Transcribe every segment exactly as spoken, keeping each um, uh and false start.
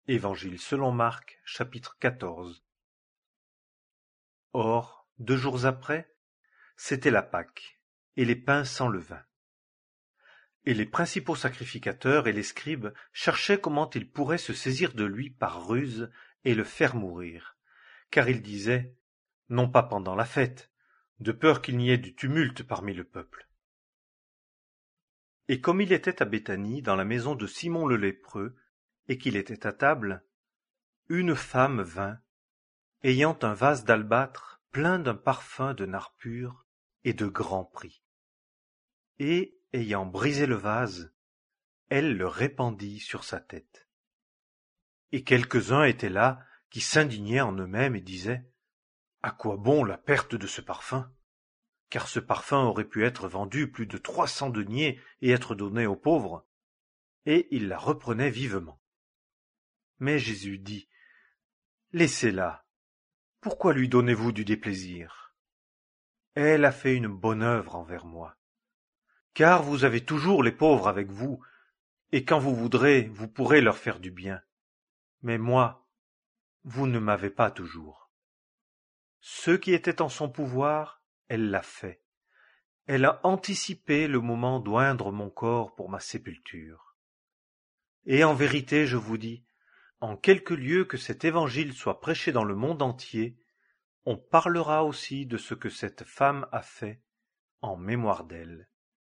Évangile selon Marc, chapitre quatorze. Or, deux jours après, c'était la Pâque, et les pains sans levain. Et les principaux sacrificateurs et les scribes cherchaient comment ils pourraient se saisir de lui par ruse et le faire mourir, car ils disaient, non pas pendant la fête, de peur qu'il n'y ait du tumulte parmi le peuple. Et comme il était à Béthanie, dans la maison de Simon le lépreux, et qu'il était à table, une femme vint, ayant un vase d'albâtre plein d'un parfum de nard pur et de grand prix. Et, ayant brisé le vase, elle le répandit sur sa tête. Et quelques-uns étaient là qui s'indignaient en eux-mêmes et disaient « À quoi bon la perte de ce parfum ? Car ce parfum aurait pu être vendu plus de trois cents deniers et être donné aux pauvres. » Et ils la reprenaient vivement. Mais Jésus dit « Laissez-la. Pourquoi lui donnez-vous du déplaisir ? Elle a fait une bonne œuvre envers moi. Car vous avez toujours les pauvres avec vous, et quand vous voudrez, vous pourrez leur faire du bien. Mais moi, vous ne m'avez pas toujours. Ce qui était en son pouvoir, elle l'a fait. Elle a anticipé le moment d'oindre mon corps pour ma sépulture. Et en vérité, je vous dis, en quelque lieu que cet évangile soit prêché dans le monde entier, on parlera aussi de ce que cette femme a fait en mémoire d'elle.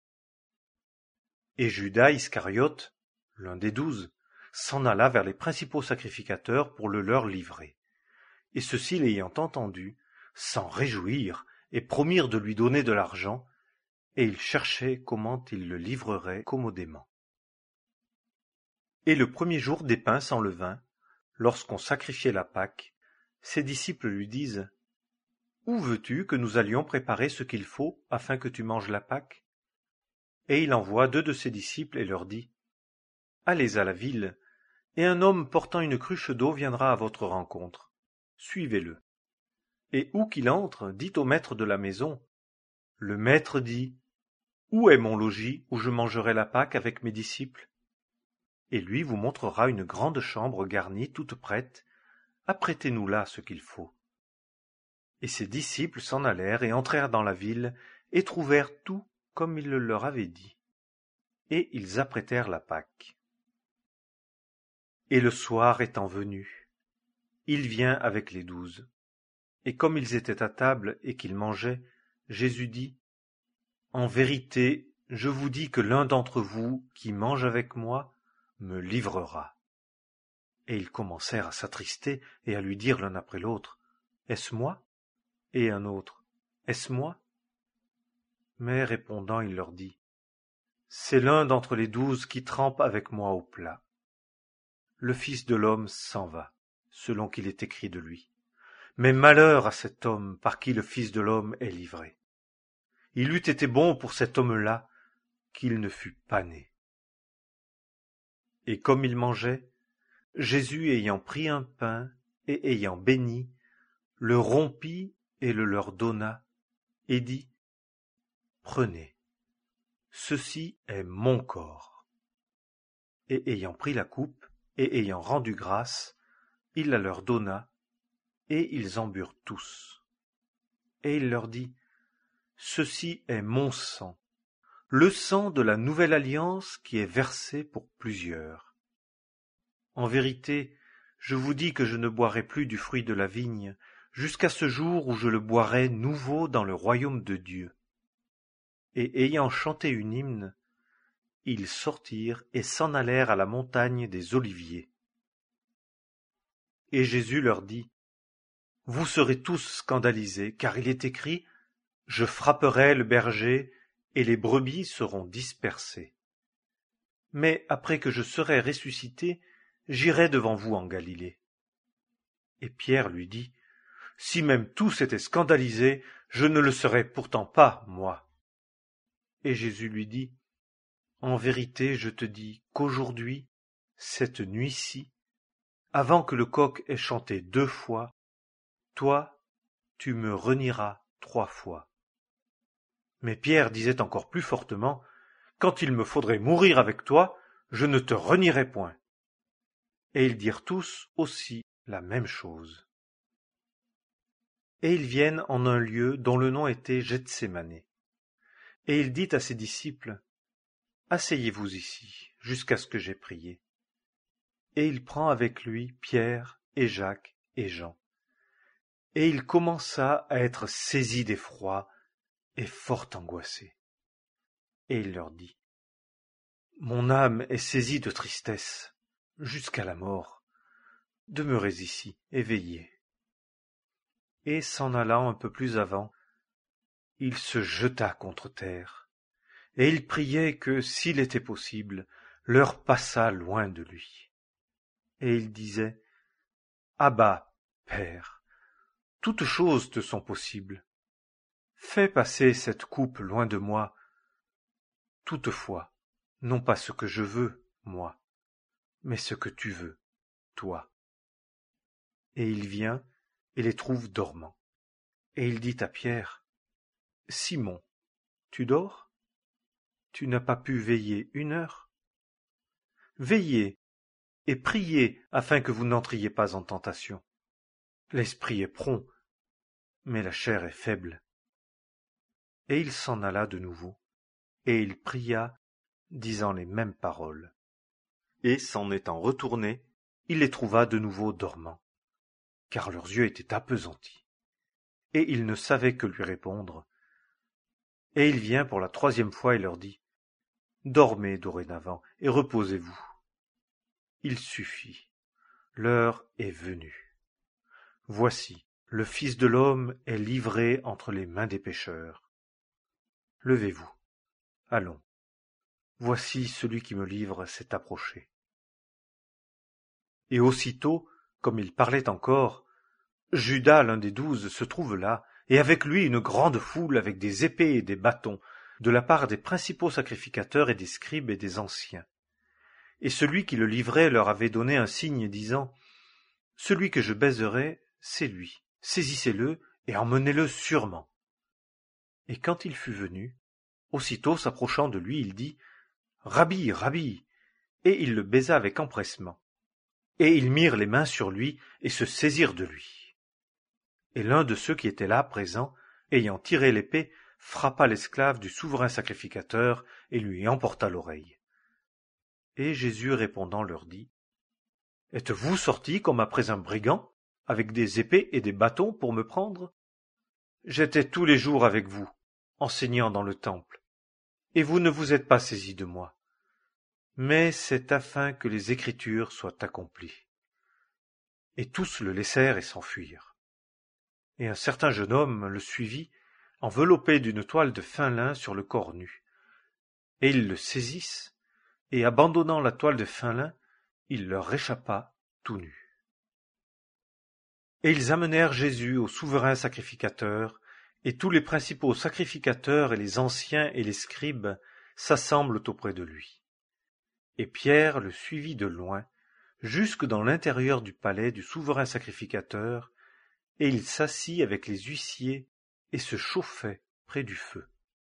Et Judas Iscariote, l'un des douze, s'en alla vers les principaux sacrificateurs pour le leur livrer. Et ceux-ci, l'ayant entendu, s'en réjouirent et promirent de lui donner de l'argent, et ils cherchaient comment ils le livreraient commodément. Et le premier jour des pains sans levain, lorsqu'on sacrifiait la Pâque, ses disciples lui disent « Où veux-tu que nous allions préparer ce qu'il faut afin que tu manges la Pâque ?» Et il envoie deux de ses disciples et leur dit « Allez à la ville, et un homme portant une cruche d'eau viendra à votre rencontre. Suivez-le. Et où qu'il entre, dites au maître de la maison. Le maître dit « Où est mon logis où je mangerai la Pâque avec mes disciples ?» Et lui vous montrera une grande chambre garnie, toute prête. Apprêtez-nous là ce qu'il faut. Et ses disciples s'en allèrent et entrèrent dans la ville, et trouvèrent tout comme il le leur avait dit. Et ils apprêtèrent la Pâque. Et le soir étant venu, il vient avec les douze. Et comme ils étaient à table et qu'ils mangeaient, Jésus dit « En vérité, je vous dis que l'un d'entre vous qui mange avec moi me livrera. » Et ils commencèrent à s'attrister et à lui dire l'un après l'autre « Est-ce moi ?» Et un autre « Est-ce moi ?» Mais répondant, il leur dit « C'est l'un d'entre les douze qui trempe avec moi au plat. Le Fils de l'homme s'en va, selon qu'il est écrit de lui. Mais malheur à cet homme par qui le Fils de l'homme est livré. Il eût été bon pour cet homme-là qu'il ne fût pas né. » Et comme ils mangeaient, Jésus ayant pris un pain et ayant béni, le rompit et le leur donna, et dit « Prenez, ceci est mon corps. » Et ayant pris la coupe et ayant rendu grâce, il la leur donna, et ils en burent tous. Et il leur dit « Ceci est mon sang, le sang de la nouvelle alliance qui est versé pour plusieurs. En vérité, je vous dis que je ne boirai plus du fruit de la vigne, jusqu'à ce jour où je le boirai nouveau dans le royaume de Dieu. » Et ayant chanté une hymne, ils sortirent et s'en allèrent à la montagne des Oliviers. Et Jésus leur dit, « Vous serez tous scandalisés, car il est écrit, « Je frapperai le berger, et les brebis seront dispersées. Mais après que je serai ressuscité, j'irai devant vous en Galilée. » Et Pierre lui dit, « Si même tous étaient scandalisés, je ne le serais pourtant pas, moi. » Et Jésus lui dit, « En vérité, je te dis qu'aujourd'hui, cette nuit-ci, avant que le coq ait chanté deux fois, toi, tu me renieras trois fois. » Mais Pierre disait encore plus fortement, « Quand il me faudrait mourir avec toi, je ne te renierai point. » Et ils dirent tous aussi la même chose. Et ils viennent en un lieu dont le nom était Gethsémané. Et il dit à ses disciples, « Asseyez-vous ici, jusqu'à ce que j'aie prié. » Et il prend avec lui Pierre et Jacques et Jean. Et il commença à être saisi d'effroi et fort angoissé. Et il leur dit, « Mon âme est saisie de tristesse, jusqu'à la mort. Demeurez ici, éveillés. » Et s'en allant un peu plus avant, il se jeta contre terre, et il priait que, s'il était possible, l'heure passât loin de lui. Et il disait, « Abba, Père, toutes choses te sont possibles. Fais passer cette coupe loin de moi. Toutefois, non pas ce que je veux, moi, mais ce que tu veux, toi. » Et il vient et les trouve dormants. Et il dit à Pierre, « Simon, tu dors? Tu n'as pas pu veiller une heure? Veillez et priez afin que vous n'entriez pas en tentation. L'esprit est prompt, mais la chair est faible. » Et il s'en alla de nouveau, et il pria, disant les mêmes paroles. Et s'en étant retourné, il les trouva de nouveau dormants, car leurs yeux étaient appesantis. Et il ne savait que lui répondre. Et il vient pour la troisième fois et leur dit, « Dormez dorénavant et reposez-vous. Il suffit, l'heure est venue. Voici, le Fils de l'homme est livré entre les mains des pécheurs. Levez-vous, allons. Voici celui qui me livre s'est approché. » Et aussitôt, comme il parlait encore, Judas, l'un des douze, se trouve là, et avec lui une grande foule avec des épées et des bâtons, de la part des principaux sacrificateurs et des scribes et des anciens. Et celui qui le livrait leur avait donné un signe, disant, « Celui que je baiserai, c'est lui. Saisissez-le et emmenez-le sûrement. » Et quand il fut venu, aussitôt s'approchant de lui, il dit, « Rabbi, Rabbi !» Et il le baisa avec empressement. Et ils mirent les mains sur lui et se saisirent de lui. Et l'un de ceux qui étaient là, présents, ayant tiré l'épée, frappa l'esclave du souverain sacrificateur et lui emporta l'oreille. Et Jésus répondant leur dit, « Êtes-vous sortis comme après un brigand, avec des épées et des bâtons pour me prendre? J'étais tous les jours avec vous, enseignant dans le temple, et vous ne vous êtes pas saisis de moi. Mais c'est afin que les Écritures soient accomplies. » Et tous le laissèrent et s'enfuirent. Et un certain jeune homme le suivit, enveloppé d'une toile de fin lin sur le corps nu. Et ils le saisissent, et abandonnant la toile de fin lin, il leur échappa tout nu. Et ils amenèrent Jésus au souverain sacrificateur, et tous les principaux sacrificateurs et les anciens et les scribes s'assemblent auprès de lui. Et Pierre le suivit de loin, jusque dans l'intérieur du palais du souverain sacrificateur, et il s'assit avec les huissiers et se chauffait près du feu.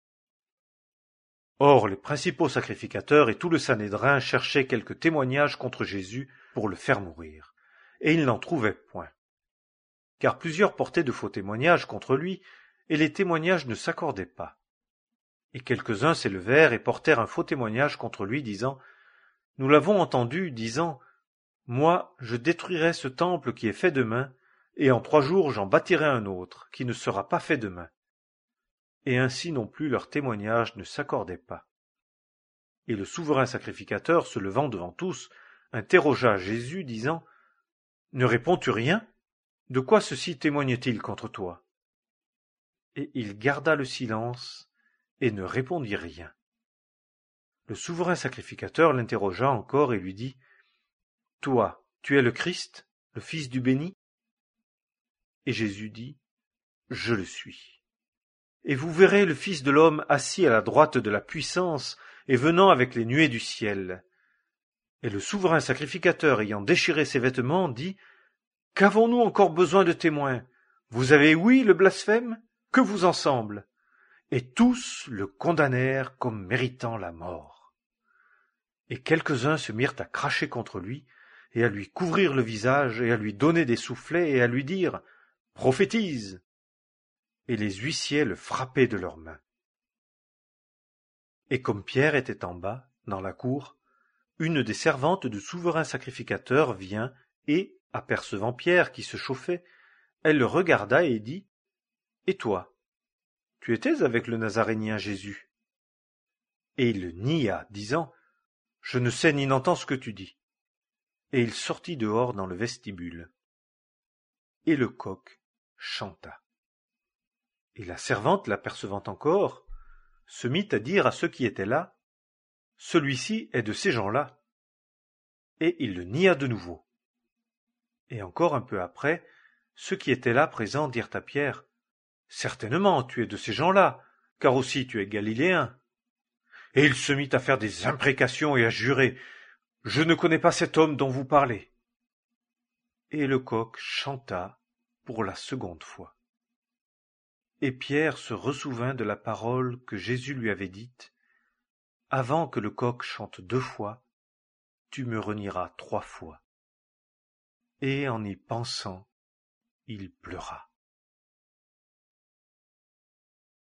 Or les principaux sacrificateurs et tout le Sanhédrin cherchaient quelque témoignage contre Jésus pour le faire mourir, et ils n'en trouvaient point. Car plusieurs portaient de faux témoignages contre lui, et les témoignages ne s'accordaient pas. Et quelques-uns s'élevèrent et portèrent un faux témoignage contre lui, disant, « Nous l'avons entendu, disant, « Moi, je détruirai ce temple qui est fait de main, et en trois jours j'en bâtirai un autre, qui ne sera pas fait de main. » Et ainsi non plus leurs témoignages ne s'accordaient pas. Et le souverain sacrificateur, se levant devant tous, interrogea Jésus, disant, « Ne réponds-tu rien? De quoi ceci témoigne-t-il contre toi? » Et il garda le silence et ne répondit rien. Le souverain sacrificateur l'interrogea encore et lui dit, « Toi, tu es le Christ, le Fils du béni? » Et Jésus dit, « Je le suis. Et vous verrez le Fils de l'homme assis à la droite de la puissance et venant avec les nuées du ciel. » Et le souverain sacrificateur, ayant déchiré ses vêtements, dit, « Qu'avons-nous encore besoin de témoins? Vous avez ouï le blasphème? Que vous en semble? » Et tous le condamnèrent comme méritant la mort. Et quelques-uns se mirent à cracher contre lui, et à lui couvrir le visage, et à lui donner des soufflets, et à lui dire « Prophétise !» Et les huissiers le frappaient de leurs mains. Et comme Pierre était en bas, dans la cour, une des servantes du souverain sacrificateur vient, et, apercevant Pierre qui se chauffait, elle le regarda et dit « Et toi, tu étais avec le Nazarénien Jésus ?» Et il le nia, disant « Je ne sais ni n'entends ce que tu dis. » Et il sortit dehors dans le vestibule. Et le coq chanta. Et la servante, l'apercevant encore, se mit à dire à ceux qui étaient là « Celui-ci est de ces gens-là. » Et il le nia de nouveau. Et encore un peu après, ceux qui étaient là présents dirent à Pierre « Certainement, tu es de ces gens-là, car aussi tu es galiléen. » Et il se mit à faire des imprécations et à jurer « Je ne connais pas cet homme dont vous parlez. » Et le coq chanta pour la seconde fois. Et Pierre se ressouvint de la parole que Jésus lui avait dite « Avant que le coq chante deux fois, tu me renieras trois fois. » Et en y pensant, il pleura.